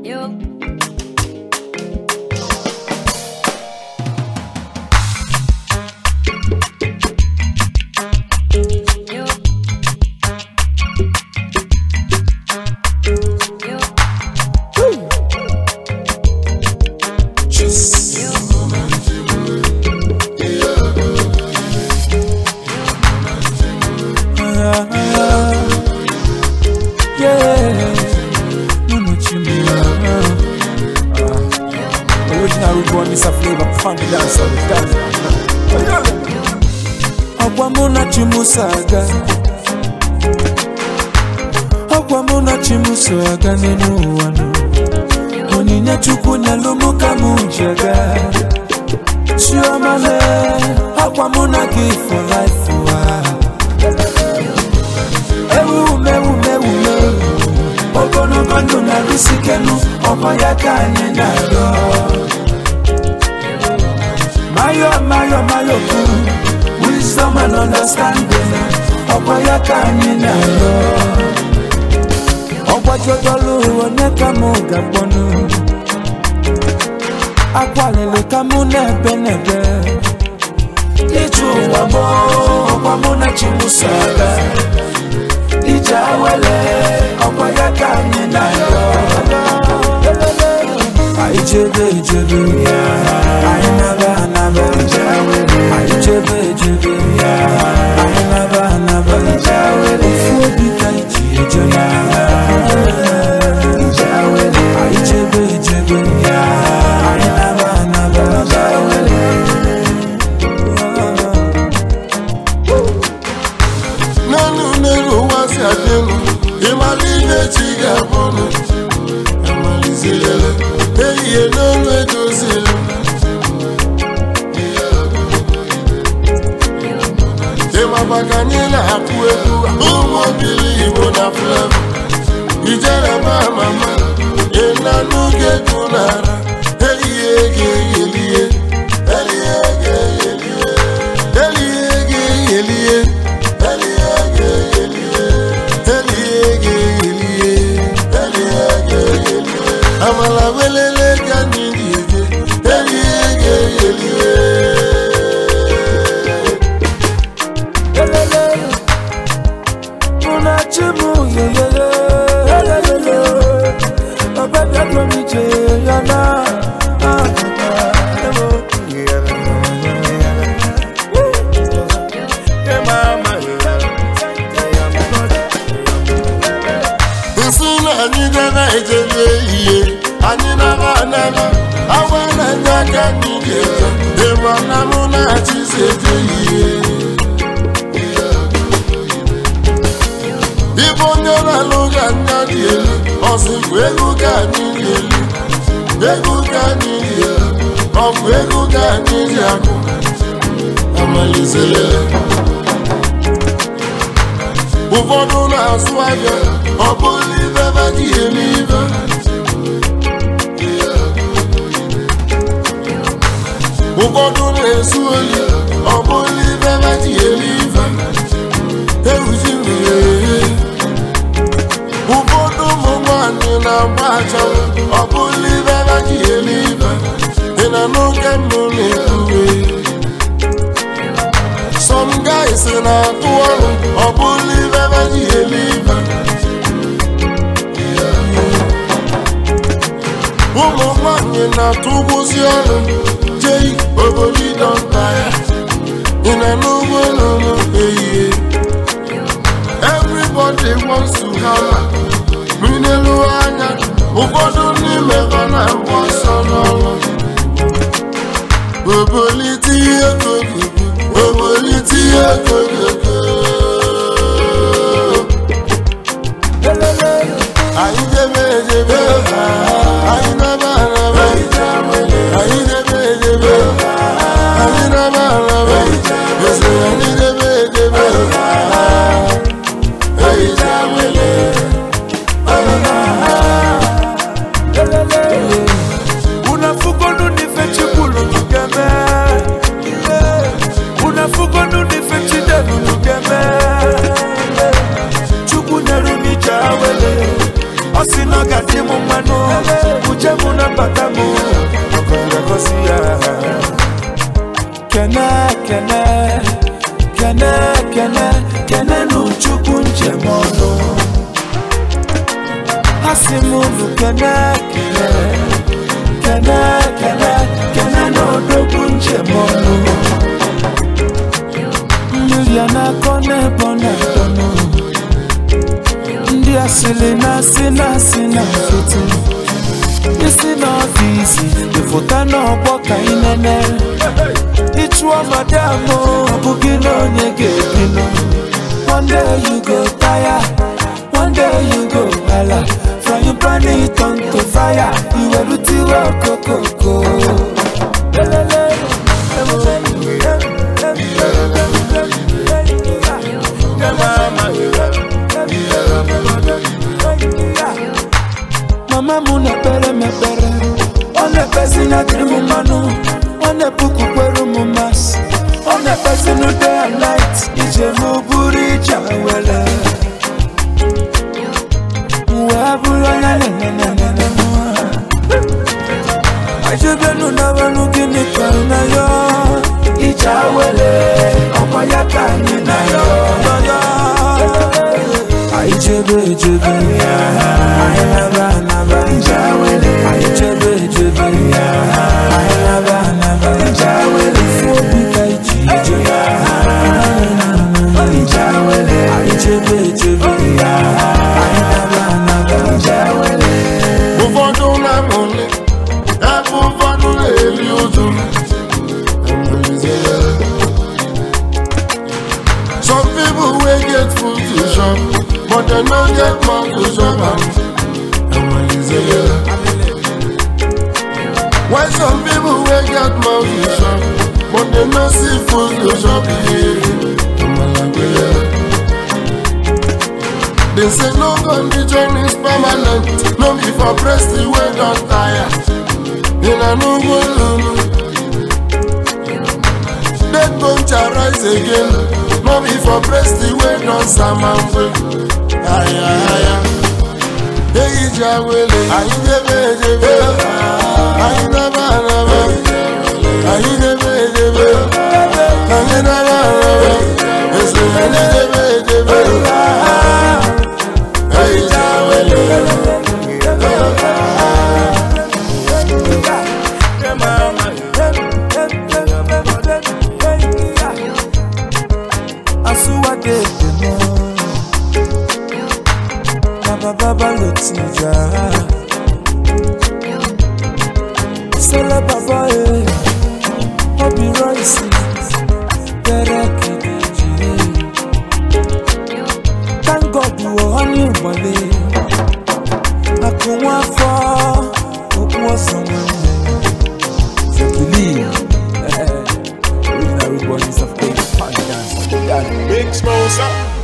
Original reborn is a flavor, funky dance on the dance. Akwamuna chimusaga, akwamuna chimusaga nenu wanu. Oninya chukunya lumuka munjaga. Chiomale, akwamuna give for life Ogono gondo na risikenu, okoya kanye naro. Mayo wisdom and understanding, okoya kanye naro. Okwajodolu oneka muga ponu. Akwalele kamu nebe. Ichu wabo, okwamuna chimusaga. Ijawele, okwaya kanye nayo. Jebe, I never. I jebe, I never. Ufobi kaiji ejona. I jebe, I never. Nanu wasi adenu, imaline chiga bono, amalizele. Hey, no me dozile. Ema bakanila akueku, umobili ibona flevo. Ijere mama, ena nuke kunara. Elie. Amala welele kanije, elie. Una chimu yele. Ababa komije yana. Ani never, I wanna nyaka nije. Ewa namuna chisete iye. Ibo nyona luga nyadiye. Osi wegu kanije. Wegu kanije. Of wegu kanije ako. Amalizele. Ufodu na swagger. Obuli beba kieliva. Ufodu na suoli, obuli beba kieliva. Ufodu mumani na mbacha, obuli beba kieliva. Ina nuke mune kuwe. Some guys in a tuwalu, obuli beba kieliva. Umumani na tubuzionu. Oboli don't tire. In a no, hey. Everybody wants to have Mineluanya. Ubodo ni mevana wasano. Oboliti eko. Unafuko nu ni fechi kenenu chukwu njem ọnụ Hasimunu kene n'odogwu njem ọnụ mmiri a na-akọ n'ebe ọ na-adọnụ ndị asịrị na-asị na foto isi n'ọfisi ịfụta n'ọgbọ ka ị nene ịchụọ madam ọ bụghị na onye ga-ebinụ one day you go tire one day you go ala from you burn it on to fire you will do kokoko Mama muna pere me pere One pesina trimu manu One puku kweru mumas One pesinu day and night Ije muburi chawele Mwabula na Ajebenu na wanu gini karuna yo Ichawele Opa yaka nina yo Ajebe Some people will get food to shop, but they don't get mouth to shop. Why some people will get mouth to shop, but they don't see food to shop? They say no condition is permanent, no be for breast the way don't tire. In a new world, dead bone shall rise again. No be for breast the way don't samamwe. Aya. Hey Jawele, ayi debe. Ayi naba. Ayi debe. Ayi naba. Ese ayi debe. Hey Jawele. Baba lotija Sele baba Obi Royce Derek Idiji Thank God you are on your money Akunwa for Okuwa someone So believe Original Rude Boys of Faith Big Smosa